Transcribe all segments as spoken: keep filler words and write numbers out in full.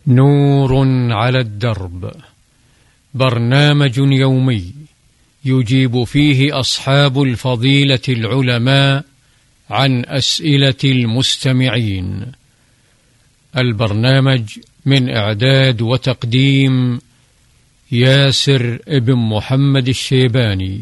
نور على الدرب، برنامج يومي يجيب فيه أصحاب الفضيلة العلماء عن أسئلة المستمعين. البرنامج من إعداد وتقديم ياسر ابن محمد الشيباني،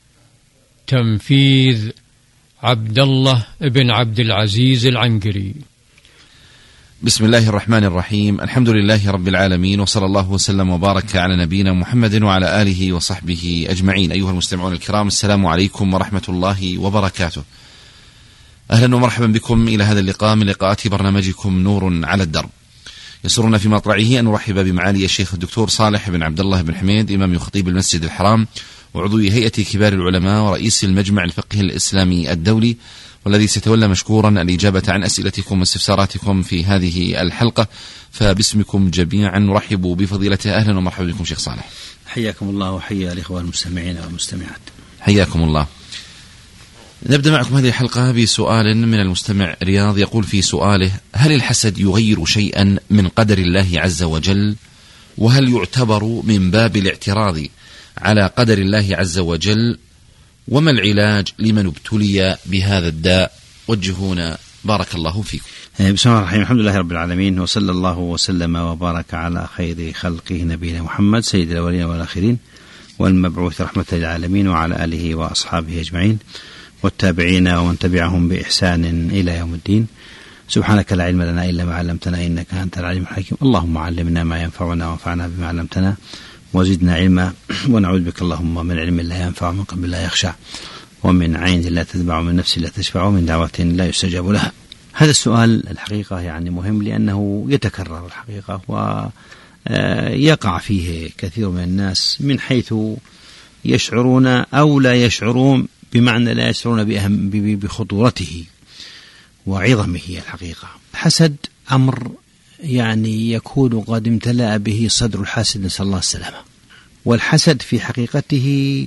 تنفيذ عبد الله ابن عبد العزيز العنقري. بسم الله الرحمن الرحيم، الحمد لله رب العالمين، وصلى الله وسلم وبارك على نبينا محمد وعلى آله وصحبه أجمعين. أيها المستمعون الكرام، السلام عليكم ورحمة الله وبركاته. أهلا ومرحبا بكم إلى هذا اللقاء من لقاءات برنامجكم نور على الدرب. يسرنا في مطلعه أن نرحب بمعالي الشيخ الدكتور صالح بن عبد الله بن حميد، إمام وخطيب المسجد الحرام وعضو هيئة كبار العلماء ورئيس المجمع الفقهي الإسلامي الدولي، والذي سيتولى مشكورا الإجابة عن أسئلتكم واستفساراتكم في هذه الحلقة. فباسمكم جميعا نرحب بفضيلته. أهلا ومرحبا بكم شيخ صالح. حياكم الله وحيا الإخوة المستمعين والمستمعات. حياكم الله. نبدأ معكم هذه الحلقة بسؤال من المستمع رياض، يقول في سؤاله: هل الحسد يغير شيئا من قدر الله عز وجل؟ وهل يعتبر من باب الاعتراض على قدر الله عز وجل؟ وما العلاج لمن ابتلي بهذا الداء؟ وجهونا بارك الله فيكم. بسم الله الرحمن الرحيم، الحمد لله رب العالمين، وصلى الله وسلم وبارك على خير خلقه نبينا محمد سيد الأولين والآخرين والمبعوث رحمة للعالمين، وعلى آله وأصحابه أجمعين والتابعين ومن تبعهم بإحسان إلى يوم الدين. سبحانك لا علم لنا إلا ما علمتنا إنك أنت العليم الحكيم. اللهم علمنا ما ينفعنا وانفعنا بما علمتنا وزدنا علما، ونعوذ بك اللهم من علم لا ينفع، من قلب لا يخشع، ومن عين لا تتبع، من نفس لا تشفع، ومن دعوة لا يستجاب لها. هذا السؤال الحقيقة يعني مهم، لأنه يتكرر الحقيقة ويقع فيه كثير من الناس من حيث يشعرون أو لا يشعرون، بمعنى لا يشعرون بأهم بخطورته وعظمه. الحقيقة الحسد أمر يعني يكون قد امتلأ به صدر الحاسد، نسأل الله السلامة. والحسد في حقيقته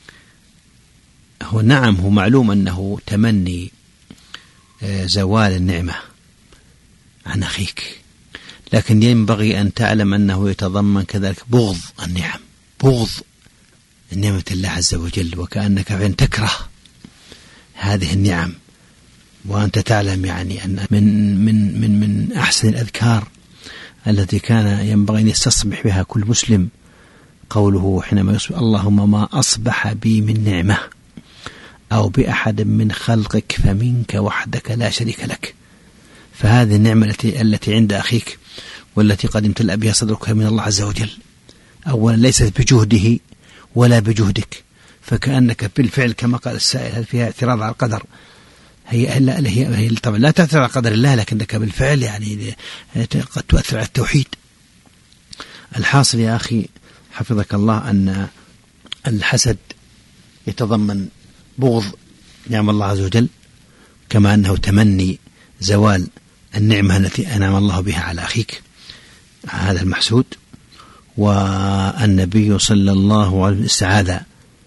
هو نعم هو معلوم أنه تمني زوال النعمة عن أخيك، لكن ينبغي أن تعلم أنه يتضمن كذلك بغض النعم، بغض نعمة الله عز وجل، وكأنك فعلا تكره هذه النعم. وأنت تعلم يعني أن من من من من أحسن الأذكار التي كان ينبغي أن يستصبح بها كل مسلم قوله حينما يصبح: اللهم ما أصبح بي من نعمة أو بأحد من خلقك فمنك وحدك لا شريك لك. فهذه النعمة التي التي عند أخيك والتي قد امتلأ بها صدرك من الله عز وجل، أولا ليست بجهده ولا بجهدك، فكأنك بالفعل كما قال السائل: هل فيها اعتراض على القدر؟ هي لا هي, هي طبعا لا تعترض على قدر الله، لكنك بالفعل يعني قد تؤثر على التوحيد. الحاصل يا أخي حفظك الله أن الحسد يتضمن بغض نعم الله عز وجل، كما أنه تمني زوال النعمة التي أنعم الله بها على أخيك هذا المحسود. والنبي صلى الله عليه وسلم استعاذ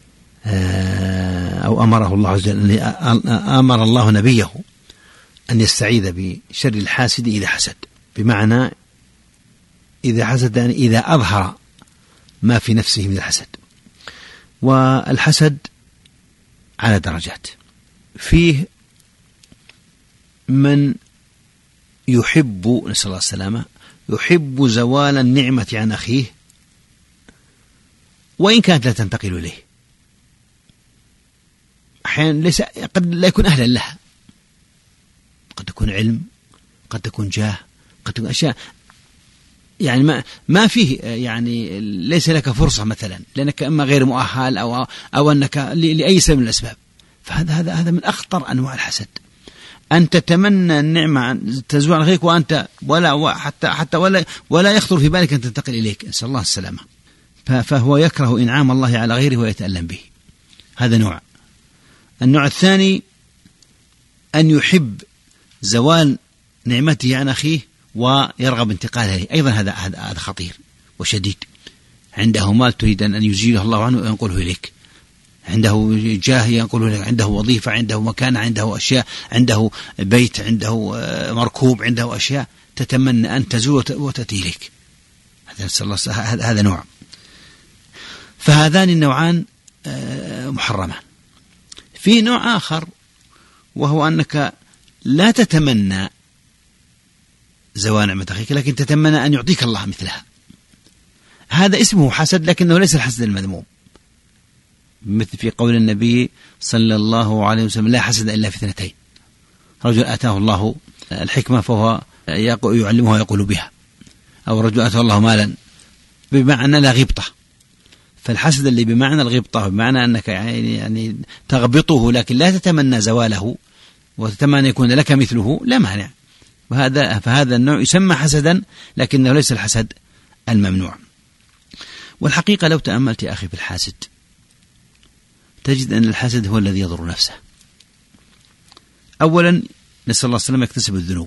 أو أمره الله عز وجل، أمر الله نبيه أن يستعيذ بشر الحاسد إذا حسد، بمعنى إذا حسد يعني إذا أظهر ما في نفسه من الحسد. والحسد على درجات، فيه من يحب، نسأل الله السلامة، يحب زوال النعمة عن أخيه وإن كانت لا تنتقل إليه. أحيانا ليس قد لا يكون أهلا لها، قد تكون علم، قد تكون جاه، قد تكون أشياء يعني ما ما فيه يعني ليس لك فرصة مثلا، لأنك إما غير مؤهل أو أو أنك لأي سبب من الأسباب. فهذا هذا هذا من أخطر أنواع الحسد، أن تتمنى النعمة تزول عن أخيك وأنت ولا حتى حتى ولا ولا يخطر في بالك أن تنتقل إليك، نسأل الله السلامة. فهو يكره إنعام الله على غيره ويتألم به. هذا نوع. النوع الثاني أن يحب زوال نعمته عن أخيه ويرغب انتقالها إليه، أيضا هذا هذا خطير وشديد. عنده مال تريد أن يزيله الله عنه وينقله إليك، عنده جاه ينقله إليك، عنده وظيفة، عنده مكان، عنده أشياء، عنده بيت، عنده مركوب، عنده أشياء تتمنى أن تزول وتأتي إليك، هذا نوع. فهذان النوعان محرمان. في نوع آخر وهو أنك لا تتمنى زوال نعمة أخيك، لكن تتمنى أن يعطيك الله مثلها. هذا اسمه حسد، لكنه ليس الحسد المذموم، مثل في قول النبي صلى الله عليه وسلم: لا حسد إلا في اثنتين، رجل آتاه الله الحكمة فهو يعلمها ويقول بها، أو رجل آتاه الله مالا، بمعنى لا غبطة. فالحسد اللي بمعنى الغبطة، بمعنى أنك يعني تغبطه لكن لا تتمنى زواله وتتمنى يكون لك مثله، لا مانع. وهذا فهذا النوع يسمى حسدا، لكنه ليس الحسد الممنوع. والحقيقة لو تأملت يا أخي في الحاسد تجد أن الحاسد هو الذي يضر نفسه. أولا نسأل الله السلامة يكتسب الذنوب،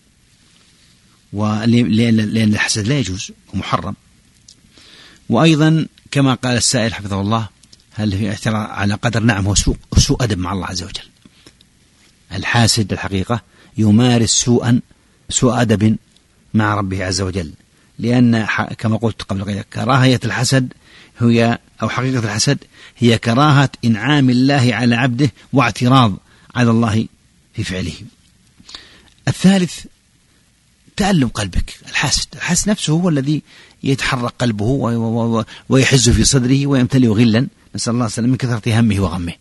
لأن الحسد لا يجوز ومحرم. وأيضا كما قال السائل حفظه الله: هل في اعتراض على قدر؟ نعم، هو سوء, سوء أدب مع الله عز وجل. الحاسد الحقيقة يمارس سوءا سوء أدب مع ربه عز وجل، لأن كما قلت قبل قليل كراهية الحسد هي أو حقيقة الحسد هي كراهة إنعام الله على عبده واعتراض على الله في فعله. الثالث تألم قلبك. الحاسد الحاسد نفسه هو الذي يتحرك قلبه ويحز في صدره ويمتلئ غلا، نسأل الله السلامة، من كثرة همه وغمه.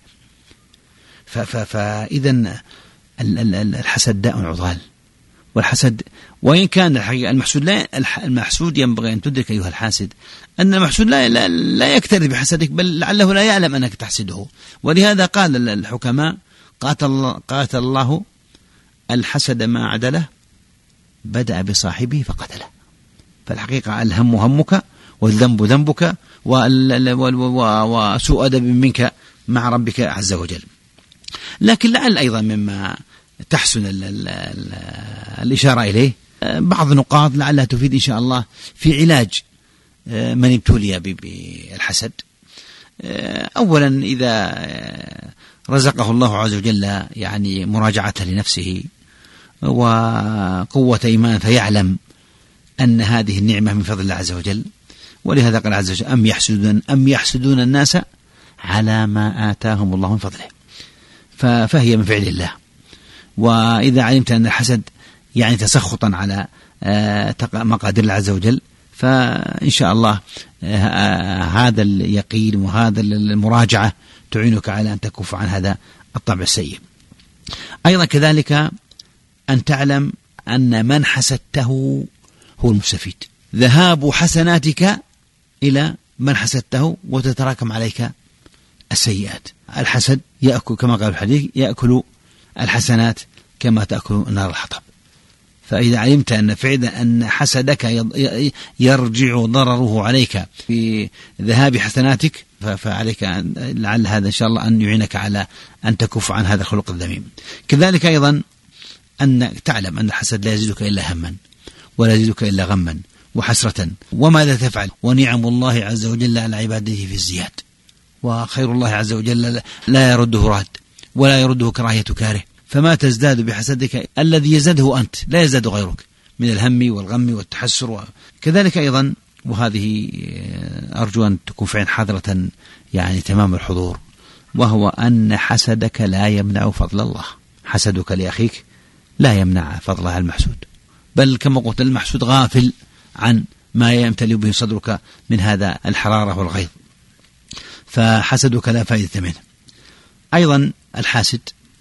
فإذا الحسد داء عضال. والحسد وإن كان الحقيقة المحسود لا المحسود ينبغي أن تدرك أيها الحاسد أن المحسود لا لا, لا يكترث بحسدك، بل لعله لا يعلم أنك تحسده. ولهذا قال الحكماء: قاتل قاتل الله الحسد ما عدله، بدأ بصاحبه فقتله. فالحقيقة الهم همك والذنب ذنبك وسوء أدب منك مع ربك عز وجل. لكن لعل أيضا مما تحسن ال ال ال الإشارة إليه بعض نقاط لعلها تفيد إن شاء الله في علاج من ابتلي بالحسد. أولا إذا رزقه الله عز وجل يعني مراجعة لنفسه وقوة إيمان فيعلم أن هذه النعمة من فضل الله عز وجل، ولهذا قال عز وجل: أم يحسدون أم يحسدون الناس على ما آتاهم الله من فضله. فهي من فعل الله. وإذا علمت أن الحسد يعني تسخطا على مقادير الله عز وجل، فإن شاء الله هذا اليقين وهذا المراجعة تعينك على أن تكف عن هذا الطبع السيء. أيضا كذلك أن تعلم أن من حسدته هو المستفيد. ذهاب حسناتك إلى من حسدته وتتراكم عليك السيئات. الحسد يأكل كما قال الحديث: يأكل الحسنات كما تأكل النار الحطب. فإذا علمت أن فعلا أن حسدك يرجع ضرره عليك في ذهاب حسناتك، فعليك لعل هذا إن شاء الله أن يعينك على أن تكف عن هذا الخلق الذميم. كذلك أيضا أن تعلم أن الحسد لا يزيدك إلا هما ولا يزيدك إلا غما وحسرة. وماذا تفعل؟ ونعم الله عز وجل على عباده في الزياد، وخير الله عز وجل لا يرده راد ولا يرده كراهية كاره. فما تزداد بحسدك الذي يزدده أنت، لا يزداد غيرك من الهم والغم والتحسر. كذلك أيضا، وهذه أرجو أن تكون فعلا حاضرة يعني تمام الحضور، وهو أن حسدك لا يمنع فضل الله. حسدك لأخيك لا يمنع فضلها المحسود، بل كما قلت المحسود غافل عن ما يمتلئ به صدرك من هذا الحرارة والغيظ، فحسدك لا فائدة منه. أيضا الحاسد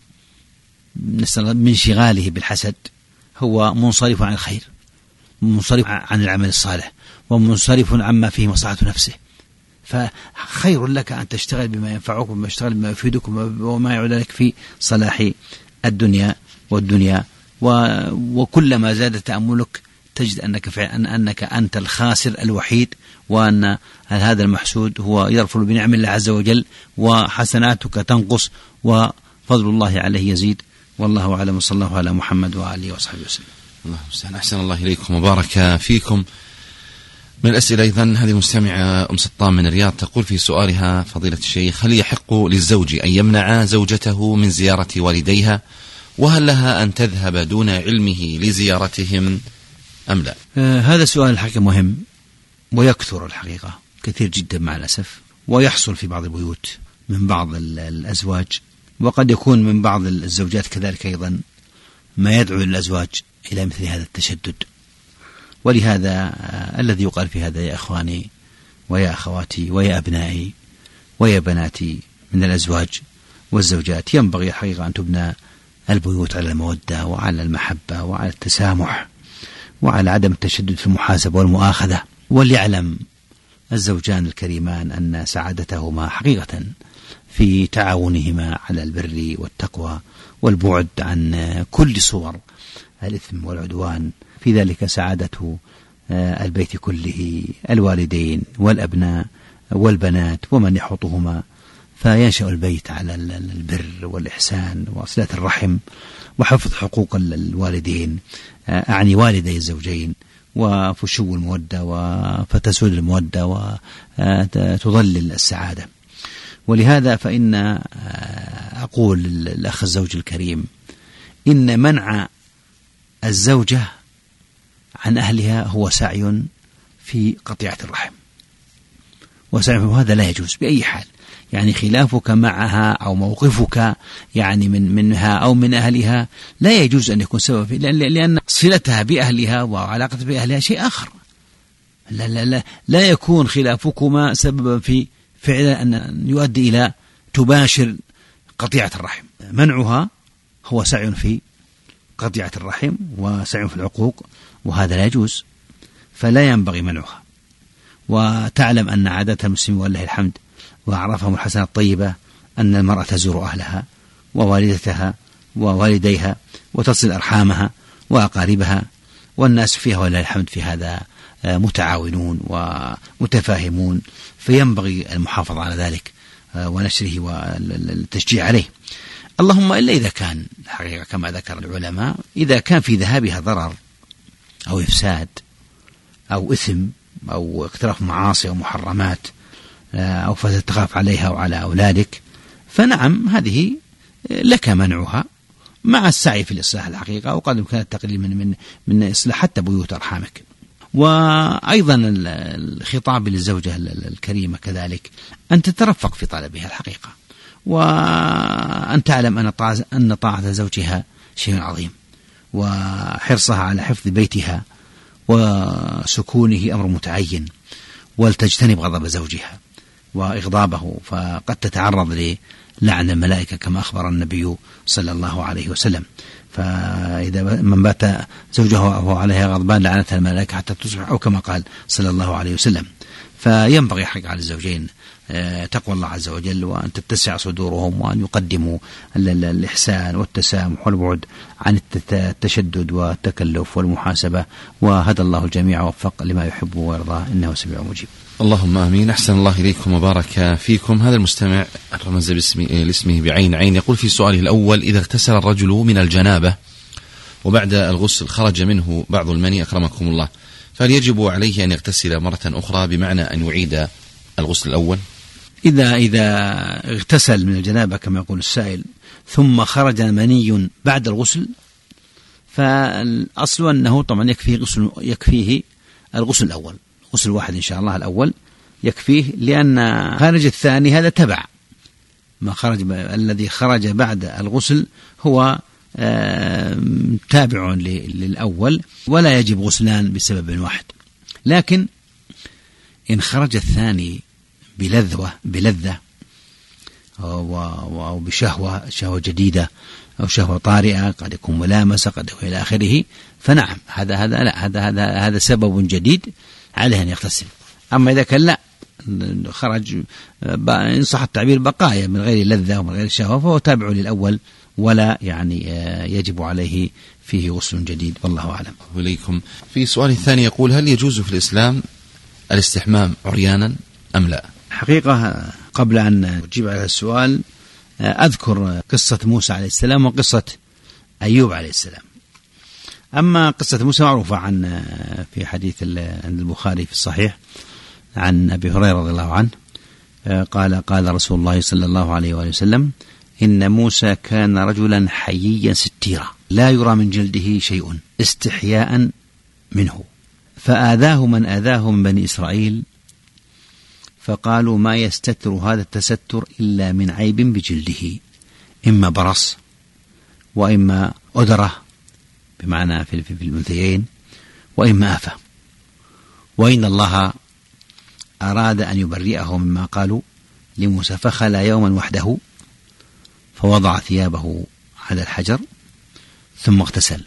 من شغاله بالحسد هو منصرف عن الخير، منصرف عن العمل الصالح، ومنصرف عما فيه مصلحة نفسه. فخير لك أن تشتغل بما ينفعك وما تشتغل بما يفيدك وما يعود لك في صلاح الدنيا والدنيا. وكلما زاد تأملك تجد أنك فعلا أنك أنت الخاسر الوحيد، وأن هذا المحسود هو يرفل بنعم الله عز وجل، وحسناتك تنقص وفضل الله عليه يزيد. والله أعلم، صلى الله على محمد وآله وصحبه وسلم. الله المستعان. أحسن الله إليكم وبارك فيكم. من الأسئلة أيضا هذه مستمعة أم سطام من الرياض تقول في سؤالها: فضيلة الشيخ، هل يحق للزوج أن يمنع زوجته من زيارة والديها؟ وهل لها أن تذهب دون علمه لزيارتهم أم لا؟ آه هذا سؤال الحقيقة مهم، ويكثر الحقيقة كثير جدا مع الأسف، ويحصل في بعض البيوت من بعض الأزواج، وقد يكون من بعض الزوجات كذلك أيضا ما يدعو للأزواج إلى مثل هذا التشدد. ولهذا آه الذي يقال في هذا يا أخواني ويا أخواتي ويا أبنائي ويا بناتي من الأزواج والزوجات، ينبغي الحقيقة أن تبنى البيوت على المودة وعلى المحبة وعلى التسامح وعلى عدم التشدد في المحاسبة والمؤاخذة. وليعلم الزوجان الكريمان أن سعادتهما حقيقة في تعاونهما على البر والتقوى والبعد عن كل صور الإثم والعدوان، في ذلك سعادة البيت كله، الوالدين والأبناء والبنات ومن يحوطهما، فينشأ البيت على البر والإحسان وصلة الرحم وحفظ حقوق الوالدين، أعني والدي الزوجين، وفشو المودة وفتسود المودة وتظلل السعادة. ولهذا فإن أقول الأخ الزوج الكريم إن منع الزوجة عن أهلها هو سعي في قطيعة الرحم، وسعي وهذا لا يجوز بأي حال. يعني خلافك معها أو موقفك يعني من منها أو من أهلها لا يجوز أن يكون سبب فيه، لأن, لأن صلتها بأهلها وعلاقتها بأهلها شيء آخر. لا, لا, لا, لا يكون خلافكما سببا في فعل أن يؤدي إلى تباشر قطيعة الرحم. منعها هو سعي في قطيعة الرحم وسعي في العقوق، وهذا لا يجوز، فلا ينبغي منعها. وتعلم أن عادات المسلمين والله الحمد وأعرافهم الحسنة الطيبة أن المرأة تزور أهلها ووالدتها ووالديها وتصل أرحامها وأقاربها، والناس فيها والله الحمد في هذا متعاونون ومتفاهمون، فينبغي المحافظة على ذلك ونشره والتشجيع عليه. اللهم إلا إذا كان الحقيقة كما ذكر العلماء إذا كان في ذهابها ضرر أو إفساد أو إثم أو اقتراف معاصي أو محرمات أو فتخاف عليها وعلى أولادك، فنعم هذه لك منعها مع السعي في الإصلاح الحقيقة، وقد يمكن التقليل من من من إصلاح حتى بيوت أرحامك. وأيضا الخطاب للزوجة الكريمة كذلك أن تترفق في طلبها الحقيقة، وأن تعلم أن طاعة أن طاعة زوجها شيء عظيم، وحرصها على حفظ بيتها وسكونه أمر متعين، ولتجتنب غضب زوجها وإغضابه، فقد تتعرض للعن الملائكة كما أخبر النبي صلى الله عليه وسلم. فإذا من بات زوجه وهو عليها غضبان لعنتها الملائكة حتى تصبح، أو كما قال صلى الله عليه وسلم. فينبغي حق على الزوجين تقوى الله عز وجل، وأن تتسع صدورهم، وأن يقدموا الإحسان والتسامح والبعد عن التشدد والتكلف والمحاسبة. وهدى الله الجميع ووفق لما يحب ويرضاه، إنه سميع مجيب. اللهم آمين. أحسن الله إليكم وبارك فيكم. هذا المستمع رمز لاسمه بعين عين يقول في سؤاله الأول: إذا اغتسل الرجل من الجنابة وبعد الغسل خرج منه بعض المني أكرمكم الله، فهل يجب عليه أن يغتسل مرة أخرى بمعنى أن يعيد الغسل الأول؟ إذا إذا اغتسل من الجنابة كما يقول السائل ثم خرج مني بعد الغسل، فالأصل أنه طبعا يكفيه غسل يكفيه الغسل الأول، غسل واحد إن شاء الله الأول يكفيه، لأن خارج الثاني هذا تبع ما خرج. الذي خرج بعد الغسل هو تابع للأول، ولا يجب غسلان بسبب واحد. لكن إن خرج الثاني بلذة بلذة أو بشهوة شهوة جديدة أو شهوة طارئة، قد يكون ملامسة، قد يكون إلى آخره، فنعم هذا هذا لا هذا هذا هذا سبب جديد عليه أن يغتسل. أما إذا كان لا خرج إن صح التعبير بقايا من غير لذة ومن غير شهوة، فهو تابع للأول ولا يعني يجب عليه فيه غسل جديد، والله أعلم. إليكم. في سؤال الثاني يقول: هل يجوز في الإسلام الاستحمام عريانا أم لا؟ حقيقة قبل أن أجيب على السؤال أذكر قصة موسى عليه السلام وقصة أيوب عليه السلام. أما قصة موسى معروفة عن في حديث عند البخاري في الصحيح عن أبي هريرة رضي الله عنه قال: قال رسول الله صلى الله عليه وآله وسلم: إن موسى كان رجلا حييا ستيرا لا يرى من جلده شيء استحياء منه. فآذاه من آذاه من بني إسرائيل، فقالوا ما يستتر هذا التستر إلا من عيب بجلده، إما برص وإما أدرة بمعنى في الأنثيين وإما آفة. وإن الله أراد أن يبرئه مما قالوا لموسى، فخلى يوما وحده فوضع ثيابه على الحجر ثم اغتسل،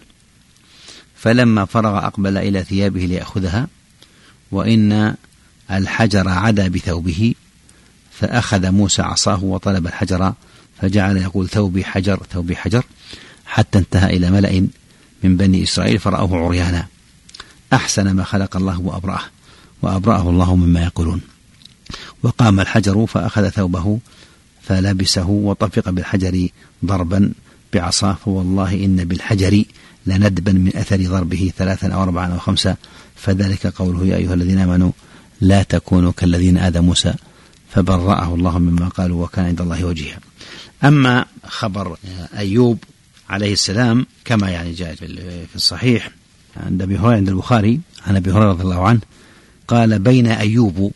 فلما فرغ أقبل إلى ثيابه ليأخذها، وإن الحجر عدا بثوبه، فأخذ موسى عصاه وطلب الحجر فجعل يقول ثوبي حجر ثوبي حجر، حتى انتهى إلى ملأ من بني إسرائيل فرأوه عريانا أحسن ما خلق الله وأبرأه وأبرأه الله مما يقولون. وقام الحجر فأخذ ثوبه فلبسه وطفق بالحجر ضربا بعصاه، فوالله إن بالحجر لندبا من أثر ضربه ثلاثا أو أربعا أو خمسة، فذلك قوله يا أيها الذين آمنوا لا تكونوا كالذين آذوا موسى فبرأه الله مما قالوا وكان عند الله وجيها. أما خبر أيوب عليه السلام كما يعني جاء في الصحيح عند أبي هريرة عند البخاري عن أبي هريرة رضي الله عنه قال بين أيوب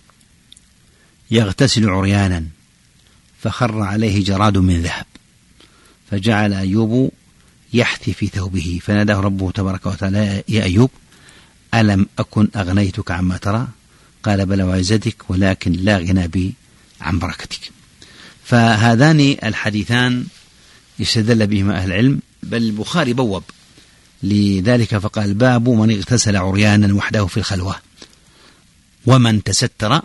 يغتسل عريانا فخر عليه جراد من ذهب، فجعل أيوب يحثي في ثوبه، فناداه ربه تبارك وتعالى يا أيوب ألم أكن أغنيتك عما ترى؟ قال بلى وعزتك ولكن لا غنى بي عن بركتك. فهذان الحديثان يستدل بهما أهل العلم، بل البخاري بوب لذلك فقال باب من اغتسل عريانا وحده في الخلوة، ومن تستر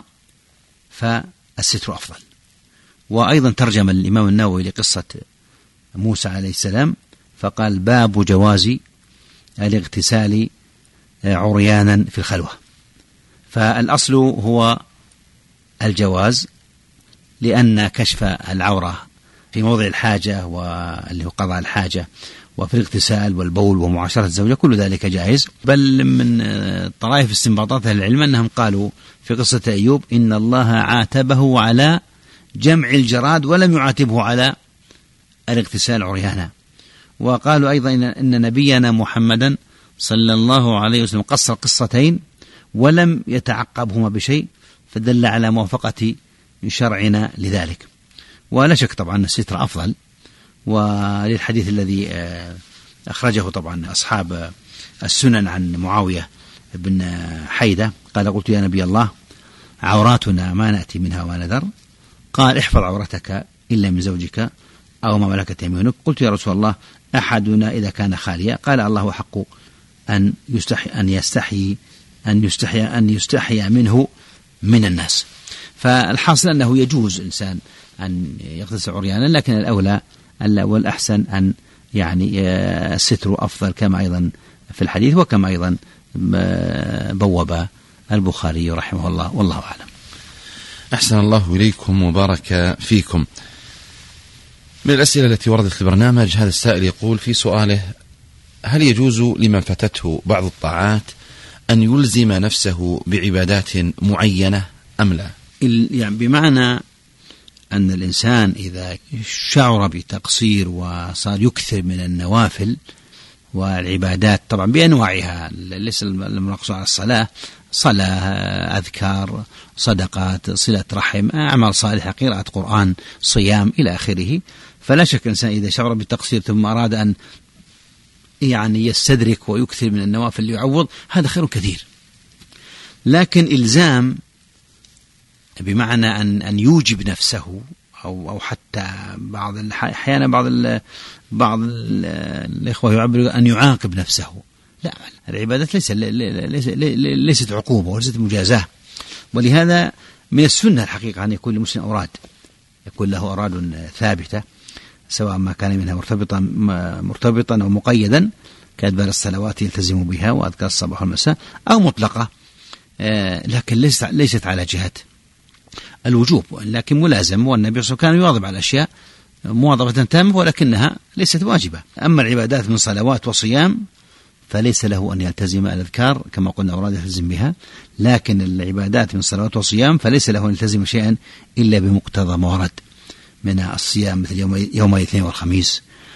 فالستر أفضل. وأيضا ترجم الإمام النووي لقصة موسى عليه السلام فقال باب جواز الاغتسال عريانا في الخلوة. فالأصل هو الجواز، لأن كشف العورة في موضع الحاجة واللي هو قضاء الحاجة وفي الاغتسال والبول ومعاشرة الزوجة كل ذلك جائز. بل من طرائف استنباطات العلم أنهم قالوا في قصة أيوب إن الله عاتبه على جمع الجراد ولم يعاتبه على الاغتسال عريانا. وقالوا أيضا إن نبينا محمدا صلى الله عليه وسلم قصر قصتين ولم يتعقبهما بشيء، فدل على موافقة شرعنا لذلك. ولا شك طبعا الستر أفضل، وللحديث الذي أخرجه طبعا أصحاب السنن عن معاوية بن حيدة قال قلت يا نبي الله عوراتنا ما نأتي منها ونذر، قال احفظ عورتك إلا من زوجك أو ما ملكت يمينك. قلت يا رسول الله أحدنا إذا كان خاليا؟ قال الله حق أن يستحي أن يستحي أن يستحي أن يستحي منه من الناس. فالحاصل أنه يجوز الإنسان أن يغتسل عريانا، لكن الأولى والأحسن أن يعني الستر أفضل كما أيضا في الحديث وكما أيضا بوب البخاري رحمه الله، والله أعلم. أحسن الله إليكم وبارك فيكم. من الأسئلة التي وردت في البرنامج هذا السائل يقول في سؤاله هل يجوز لمن فاتته بعض الطاعات أن يلزم نفسه بعبادات معينة أم لا؟ يعني بمعنى أن الإنسان إذا شعر بتقصير وصار يكثر من النوافل والعبادات طبعا بأنواعها، ليس المقصود على الصلاة، صلاة، أذكار، صدقات، صلة رحم، أعمال صالحة، قراءة قرآن، صيام إلى آخره، فلا شك الإنسان إذا شعر بالتقصير ثم أراد أن يعني يستدرك ويكثر من النوافل ليعوض، هذا خير كثير. لكن إلزام بمعنى أن أن يوجب نفسه أو أو حتى بعض أحيانا بعض ال بعض ال الإخوة يعبر أن يعاقب نفسه، لا، العبادات ليست ليست عقوبة وليست مجازاة. ولهذا من السنة الحقيقة أن يكون للمسلم أوراد، يكون له أوراد ثابتة سواء ما كان منها مرتبطا مرتبطا أو مقيدا كأدبار الصلوات يلتزم بها وأذكار الصباح والمساء، أو مطلقة لكن ليست ليست على جهة الوجوب، لكن ملازم. والنبي صلى الله عليه وسلم كان يواظب على أشياء مواظبة تامة ولكنها ليست واجبة. أما العبادات من صلوات وصيام فليس له أن يلتزم الأذكار كما قلنا أوراد يلتزم بها، لكن العبادات من صلوات وصيام فليس له أن يلتزم شيئا إلا بمقتضى ما ورد من الصيام مثل يوم يوم الاثنين والخميس،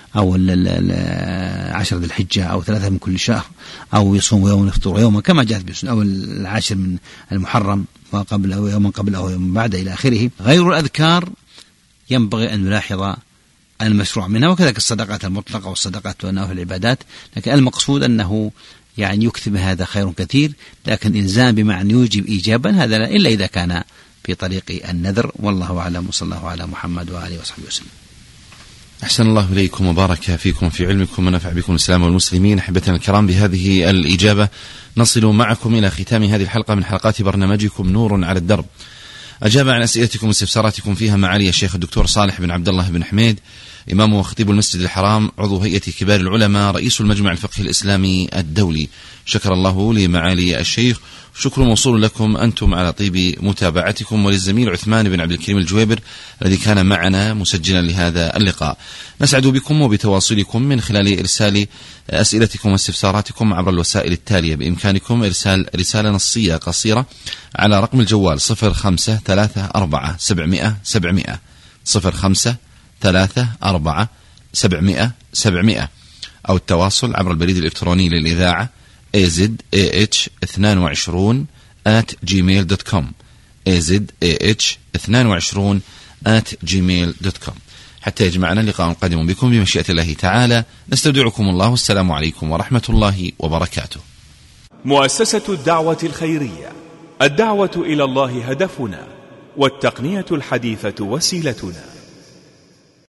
أو عشر ذي الحجة أو ثلاثة من كل شهر، أو يصوم يوم يفطر يوما كما جاءت بالسنة، أو العاشر من المحرم وقبل أو يوما قبل أو يوم بعد إلى آخره. غير الأذكار ينبغي أن نلاحظ المشروع منها، وكذلك الصدقات المطلقة والصدقات والنوافل العبادات، لكن المقصود أنه يعني يكتب هذا خير كثير، لكن إلزام بمعنى يوجب إيجابا هذا لا، إلا إذا كان في طريق النذر. والله أعلم، وصلى الله على محمد وآله وصحبه وسلم. أحسن الله إليكم وبارك فيكم في علمكم ونفع بكم الإسلام والمسلمين. أحبتنا الكرام، بهذه الإجابة نصل معكم إلى ختام هذه الحلقة من حلقات برنامجكم نور على الدرب. أجاب عن أسئلتكم واستفساراتكم فيها معالي الشيخ الدكتور صالح بن عبد الله بن حميد، إمام وخطيب المسجد الحرام، عضو هيئة كبار العلماء، رئيس المجمع الفقهي الإسلامي الدولي. شكر الله لمعالي الشيخ، شكر موصول لكم أنتم على طيب متابعتكم، وللزميل عثمان بن عبد الكريم الجويبر الذي كان معنا مسجلا لهذا اللقاء. نسعد بكم وبتواصلكم من خلال إرسال أسئلتكم واستفساراتكم عبر الوسائل التالية. بإمكانكم إرسال رسالة نصية قصيرة على رقم الجوال صفر خمسة ثلاثة أربعة سبعمائة سبعمائة صفر خمسة ثلاثة أربعة سبعمائة سبعمائة، أو التواصل عبر البريد الإلكتروني للإذاعة إيه زد إيه إتش اثنين وعشرين آت جيميل دوت كوم إيه زد إيه إتش اثنين وعشرين آت جيميل دوت كوم. حتى يجمعنا لقاء قادم بكم بمشيئة الله تعالى، نستودعكم الله، والسلام عليكم ورحمة الله وبركاته. مؤسسة الدعوة الخيرية، الدعوة إلى الله هدفنا، والتقنية الحديثة وسيلتنا.